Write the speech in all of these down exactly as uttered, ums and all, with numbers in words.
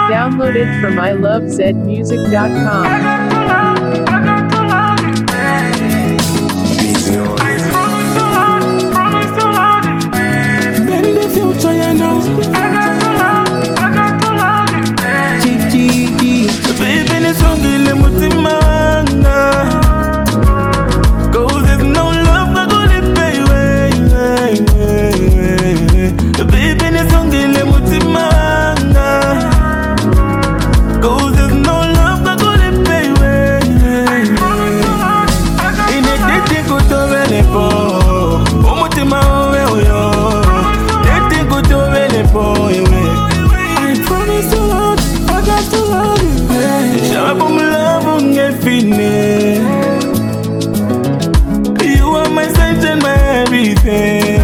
Downloaded from I love zed music dot com. You are my sunshine, my everything.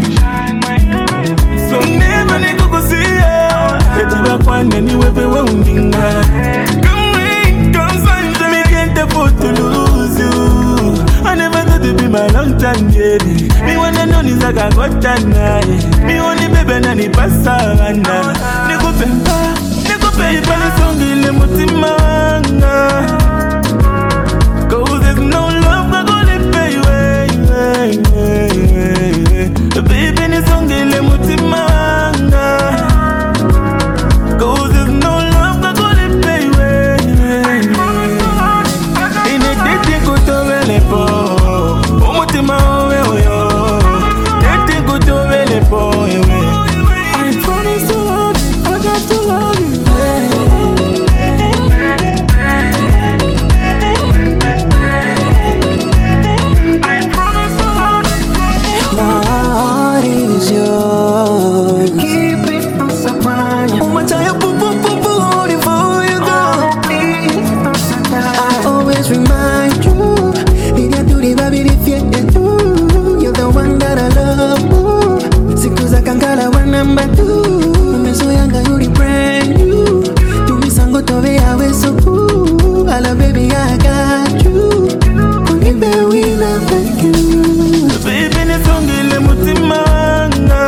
So never need to see ya. Let you back one anywhere we won't Come rain, come sunshine, me can't afford to lose you. I never thought to be my long time lady. Me wanna know is like I got that night. Me only baby nani pasavana. Niku pempa, niku pempa ni songi le mutimanga. Cause there's no love, I'm gonna pay you, hey, hey, hey, hey. Baby, ni songi le mutimanga. Cause there's no love, I'm gonna pay you, hey, hey, hey. In a dating go to Velepo, o mutima owe oyo. Dating go to Velepo, I promise to love, I got to love you. Number two, umezo yanga yuri brand new. Tumisango tove yawe so cool. Hello baby, I got you. Unipe wina thank you. Baby, ni songi le mutimanga.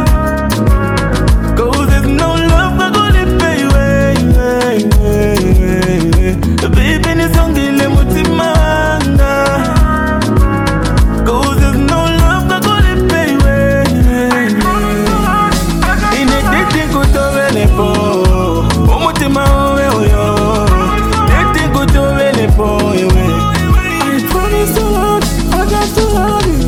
Cause there's no love, I'm gonna pay you, hey, hey, hey, hey. Baby, ni songi le mutimanga. Cause there's no love, I'm gonna pay you, hey, hey, hey. O mutima owe oyo. Dating go to Velepo, I promise to love, I got to love you.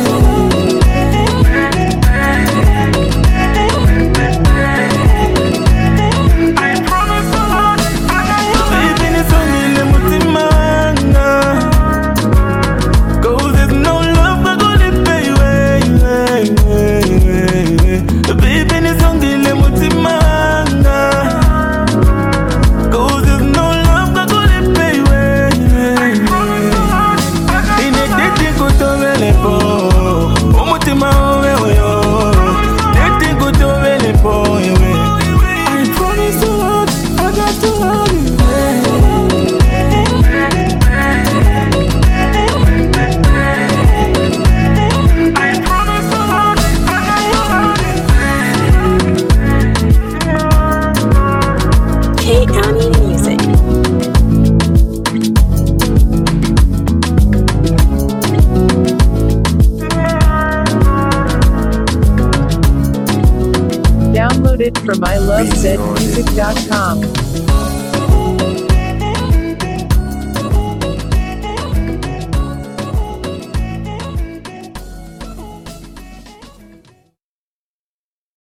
I promise to love, I got to love you. Baby, ni songi le mutimanga. Cause there's no love, I'm gonna pay you, hey, hey, hey, hey. Baby, ni songi le mutimanga. O mutima owe oyo. Dating go to Velepo, I promise to love, I got to love you. I promise to love, I got to love you. K County Music. Downloaded from I love zed music dot com.